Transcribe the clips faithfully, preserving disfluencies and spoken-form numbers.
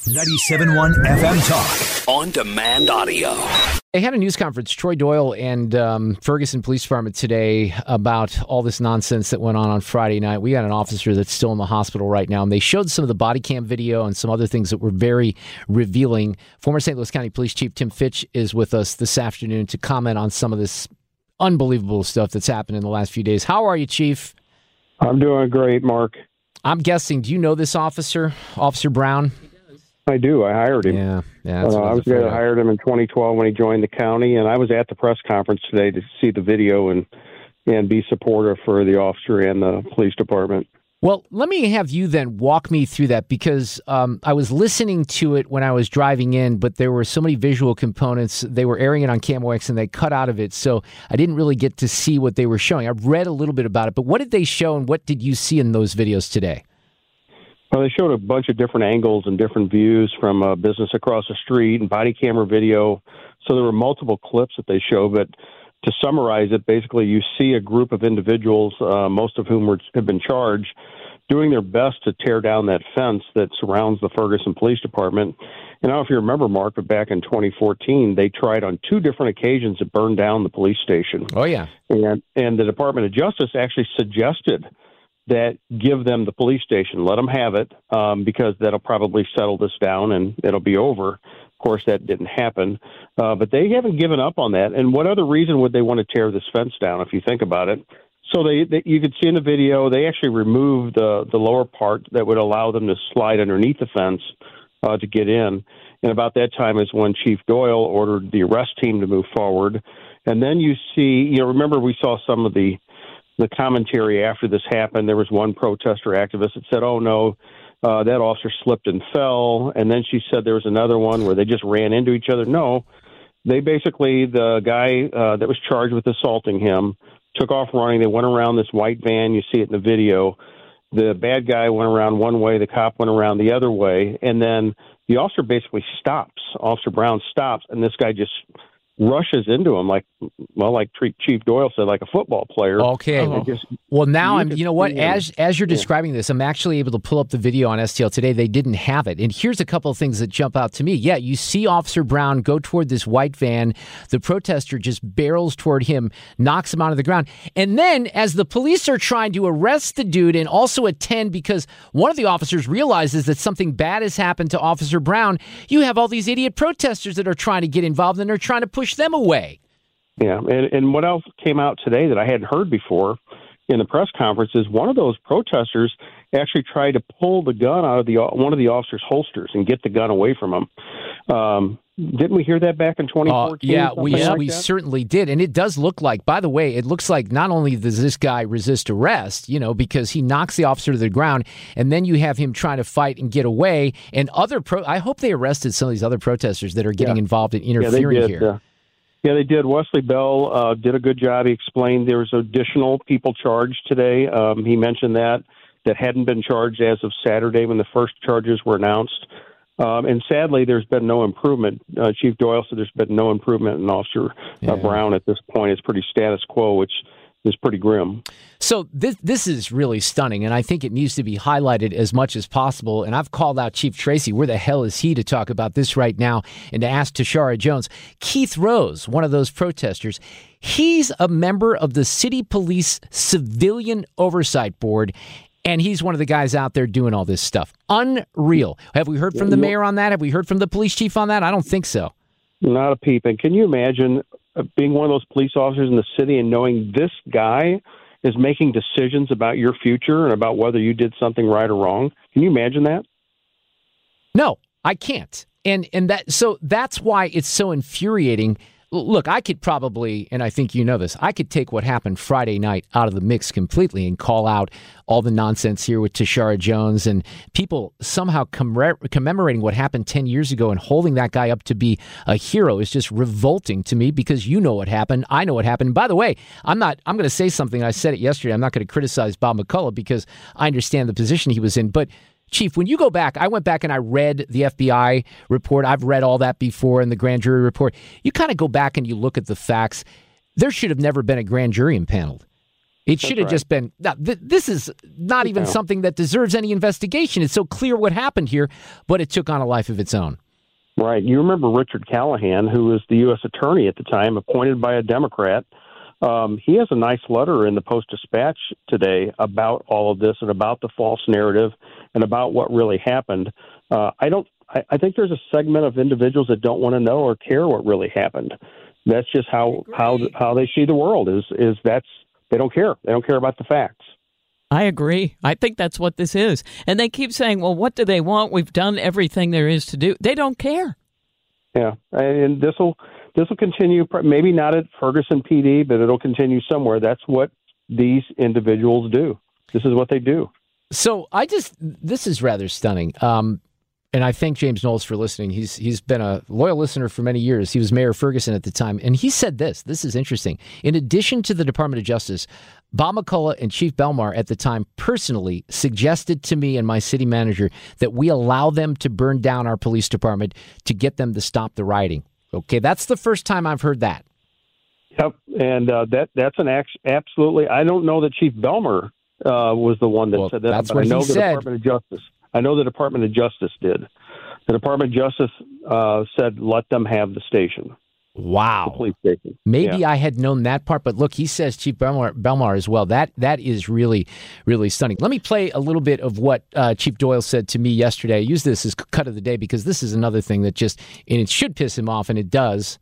ninety-seven point one F M Talk. On demand audio. They had a news conference, Troy Doyle and um, Ferguson Police Department today, about all this nonsense that went on on Friday night. We got an officer that's still in the hospital right now, and they showed some of the body cam video and some other things that were very revealing. Former Saint Louis County Police Chief Tim Fitch is with us this afternoon to comment on some of this unbelievable stuff that's happened in the last few days. How are you, Chief? I'm doing great, Mark. I'm guessing, do you know this officer, Officer Brown? I do. I hired him. Yeah, yeah. That's uh, what I I was was afraid there. of. I hired him in twenty twelve when he joined the county, and I was at the press conference today to see the video and and be supportive for the officer and the police department. Well, let me have you then walk me through that, because um, I was listening to it when I was driving in, but there were so many visual components. They were airing it on KMOX and they cut out of it, so I didn't really get to see what they were showing. I read a little bit about it, but what did they show and what did you see in those videos today? Well, they showed a bunch of different angles and different views from a business across the street and body camera video. So there were multiple clips that they showed, but to summarize it, basically you see a group of individuals, uh, most of whom were, have been charged, doing their best to tear down that fence that surrounds the Ferguson Police Department. And I don't know if you remember, Mark, but back in twenty fourteen, they tried on two different occasions to burn down the police station. Oh, yeah. And, and the Department of Justice actually suggested that give them the police station, let them have it, um, because that'll probably settle this down and it'll be over. Of course, that didn't happen, uh, but they haven't given up on that. And what other reason would they want to tear this fence down, if you think about it? So they, they you could see in the video, they actually removed the, the lower part that would allow them to slide underneath the fence uh, to get in. And about that time is when Chief Doyle ordered the arrest team to move forward. And then you see, you know, remember we saw some of the the commentary after this happened. There was one protester activist that said, oh, no, uh, that officer slipped and fell. And then she said there was another one where they just ran into each other. No, they basically, the guy uh, that was charged with assaulting him took off running. They went around this white van. You see it in the video. The bad guy went around one way. The cop went around the other way. And then the officer basically stops. Officer Brown stops, and this guy just rushes into him like, well, like Chief Doyle said, like a football player. Okay. And just, well, now you I'm, could you know what, see him. as as you're Yeah. describing this, I'm actually able to pull up the video on S T L today. They didn't have it. And here's a couple of things that jump out to me. Yeah, you see Officer Brown go toward this white van. The protester just barrels toward him, knocks him out of the ground. And then as the police are trying to arrest the dude and also attend, because one of the officers realizes that something bad has happened to Officer Brown, you have all these idiot protesters that are trying to get involved and they're trying to push them away. Yeah, and, and what else came out today that I hadn't heard before in the press conference is one of those protesters actually tried to pull the gun out of the one of the officer's holsters and get the gun away from him. Um, didn't we hear that back in twenty fourteen? Uh, yeah, we like we that? certainly did. And it does look like, by the way, it looks like not only does this guy resist arrest, you know, because he knocks the officer to the ground, and then you have him trying to fight and get away. And other pro, I hope they arrested some of these other protesters that are getting Yeah. involved in Yeah, they interfering did. here. Uh, Yeah, they did. Wesley Bell uh, did a good job. He explained there was additional people charged today. Um, he mentioned that that hadn't been charged as of Saturday when the first charges were announced. Um, and sadly, there's been no improvement. Uh, Chief Doyle said there's been no improvement in Officer Yeah. uh, Brown at this point. It's pretty status quo, which is pretty grim. So this this is really stunning, and I think it needs to be highlighted as much as possible. And I've called out Chief Tracy. Where the hell is he to talk about this right now and to ask Tashara Jones? Keith Rose, one of those protesters, he's a member of the City Police Civilian Oversight Board, and he's one of the guys out there doing all this stuff. Unreal. Have we heard from the mayor on that? Have we heard from the police chief on that? I don't think so. Not a peep. And can you imagine uh, being one of those police officers in the city and knowing this guy is making decisions about your future and about whether you did something right or wrong? Can you imagine that? No, I can't. And and that so that's why it's so infuriating. L- Look, I could probably, and I think you know this, I could take what happened Friday night out of the mix completely and call out all the nonsense here with Tashara Jones and people somehow commemor- commemorating what happened ten years ago and holding that guy up to be a hero is just revolting to me, because you know what happened. I know what happened. By the way, I'm not, I'm going to say something. I said it yesterday. I'm not going to criticize Bob McCullough because I understand the position he was in. But Chief, when you go back, I went back and I read the F B I report. I've read all that before, and the grand jury report. You kind of go back and you look at the facts. There should have never been a grand jury impaneled. It should have right. just been, now, th- this is not even no. something that deserves any investigation. It's so clear what happened here, but it took on a life of its own. Right. You remember Richard Callahan, who was the U S attorney at the time, appointed by a Democrat. Um, he has a nice letter in the Post-Dispatch today about all of this and about the false narrative and about what really happened. Uh, I don't. I, I think there's a segment of individuals that don't want to know or care what really happened. That's just how how how they see the world. Is is that's they don't care. They don't care about the facts. I agree. I think that's what this is. And they keep saying, well, what do they want? We've done everything there is to do. They don't care. Yeah, and this will this will continue. Maybe not at Ferguson P D, but it'll continue somewhere. That's what these individuals do. This is what they do. So I just this is rather stunning. Um, And I thank James Knowles for listening. He's he's been a loyal listener for many years. He was Mayor Ferguson at the time. And he said this. This is interesting. In addition to the Department of Justice, Bob McCullough and Chief Belmar at the time personally suggested to me and my city manager that we allow them to burn down our police department to get them to stop the rioting. Okay, that's the first time I've heard that. Yep, and uh, that that's an act, absolutely. I don't know that Chief Belmar uh, was the one that well, said that. That's but what I know he the said. Department of Justice. I know the Department of Justice did. The Department of Justice uh, said, let them have the station. Wow. The police station. Maybe yeah. I had known that part, but look, he says Chief Belmar, Belmar as well. That That is really, really stunning. Let me play a little bit of what uh, Chief Doyle said to me yesterday. I use this as cut of the day because this is another thing that just, and it should piss him off, and it does.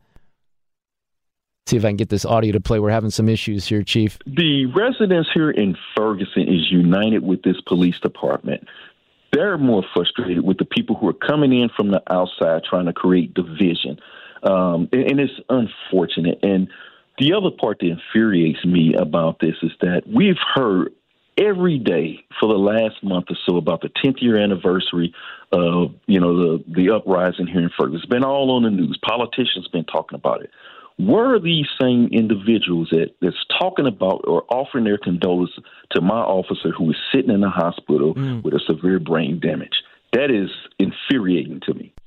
See if I can get this audio to play. We're having some issues here, Chief. The residents here in Ferguson is united with this police department. They're more frustrated with the people who are coming in from the outside trying to create division. Um, and, and it's unfortunate. And the other part that infuriates me about this is that we've heard every day for the last month or so about the tenth year anniversary of, you know, the, the uprising here in Ferguson. It's been all on the news. Politicians been talking about it. Where are these same individuals that, that's talking about or offering their condolences to my officer who is sitting in the hospital mm. with a severe brain damage? That is infuriating to me.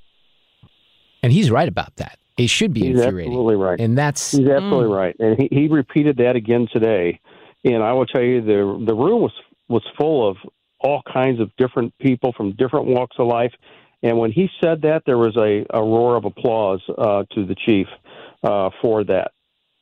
And he's right about that. It should be he's infuriating. Absolutely right. And that's he's absolutely mm. right. And he, he repeated that again today. And I will tell you, the the room was was full of all kinds of different people from different walks of life. And when he said that, there was a, a roar of applause uh, to the chief. Uh, for that.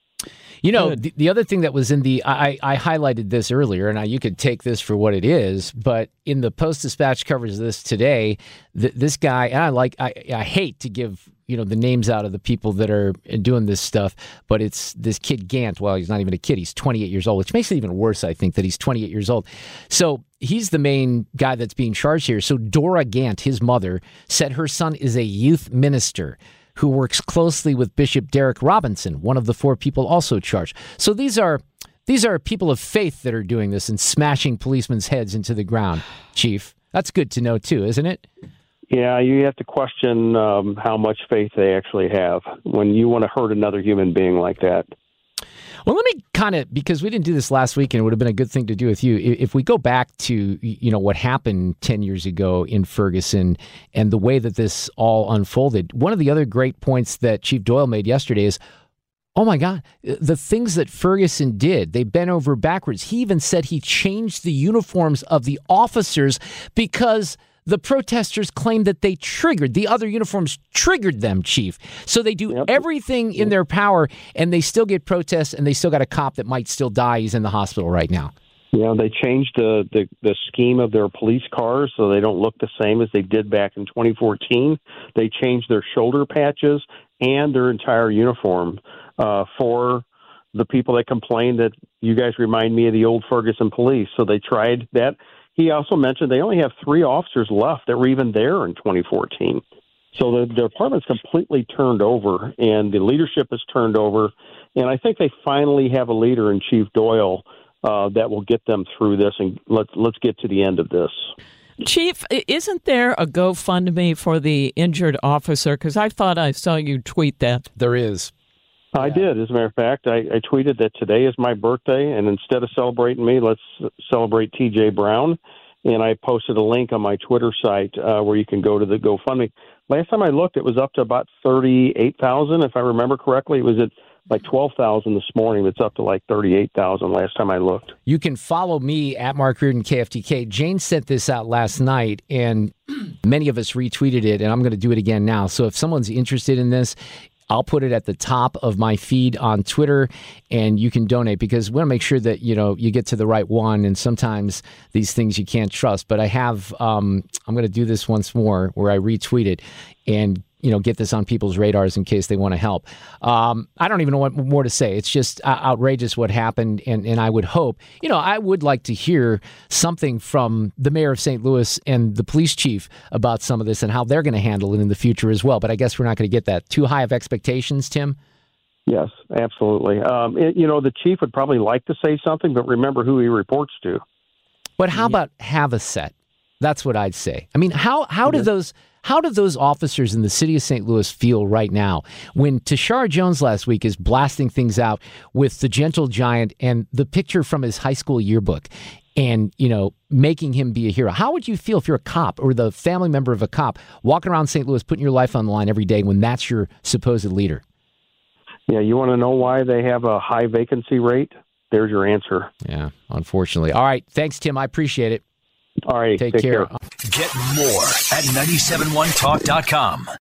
You know, the, the other thing that was in the, I, I highlighted this earlier, and I, you could take this for what it is, but in the Post-Dispatch coverage of this today, th- this guy, and I like, I, I hate to give, you know, the names out of the people that are doing this stuff, but it's this kid Gant. Well, he's not even a kid. He's twenty-eight years old, which makes it even worse, I think, that he's twenty-eight years old. So he's the main guy that's being charged here. So Dora Gant, his mother, said her son is a youth minister who works closely with Bishop Derek Robinson, one of the four people also charged. So these are these are people of faith that are doing this and smashing policemen's heads into the ground, Chief. That's good to know, too, isn't it? Yeah, you have to question um, how much faith they actually have when you want to hurt another human being like that. Well, let me kind of, because we didn't do this last week and it would have been a good thing to do with you. If we go back to, you know, what happened ten years ago in Ferguson and the way that this all unfolded, one of the other great points that Chief Doyle made yesterday is, oh my God, the things that Ferguson did, they bent over backwards. He even said he changed the uniforms of the officers because the protesters claimed that they triggered, the other uniforms triggered them, Chief. So they do yep. everything in their power, and they still get protests, and they still got a cop that might still die. He's in the hospital right now. Yeah, they changed the, the, the scheme of their police cars so they don't look the same as they did back in twenty fourteen. They changed their shoulder patches and their entire uniform uh, for the people that complained that you guys remind me of the old Ferguson police. So they tried that. He also mentioned they only have three officers left that were even there in twenty fourteen. So the, the department's completely turned over, and the leadership is turned over. And I think they finally have a leader in Chief Doyle uh, that will get them through this, and let's let's get to the end of this. Chief, isn't there a GoFundMe for the injured officer? Because I thought I saw you tweet that. There is. I did. As a matter of fact, I, I tweeted that today is my birthday, and instead of celebrating me, let's celebrate T J Brown. And I posted a link on my Twitter site uh, where you can go to the GoFundMe. Last time I looked, it was up to about thirty-eight thousand, if I remember correctly. It was at like twelve thousand this morning. It's up to like thirty-eight thousand last time I looked. You can follow me at Mark Reardon K F T K. Jane sent this out last night, and many of us retweeted it, and I'm going to do it again now. So if someone's interested in this, I'll put it at the top of my feed on Twitter, and you can donate, because we want to make sure that, you know, you get to the right one. And sometimes these things you can't trust. But I have, um, I'm going to do this once more where I retweet it and, you know, get this on people's radars in case they want to help. Um, I don't even know what more to say. It's just uh, outrageous what happened. And, and I would hope, you know, I would like to hear something from the mayor of Saint Louis and the police chief about some of this and how they're going to handle it in the future as well. But I guess we're not going to get that. Too high of expectations, Tim? Yes, absolutely. Um, it, you know, the chief would probably like to say something, but remember who he reports to. But how about have a set? That's what I'd say. I mean, how how do those how do those officers in the city of Saint Louis feel right now when Tashara Jones last week is blasting things out with the Gentle Giant and the picture from his high school yearbook and, you know, making him be a hero? How would you feel if you're a cop or the family member of a cop walking around Saint Louis putting your life on the line every day when that's your supposed leader? Yeah, you want to know why they have a high vacancy rate? There's your answer. Yeah, unfortunately. All right. Thanks, Tim. I appreciate it. All right. Take, take care. care. Get more at nine seven one talk dot com.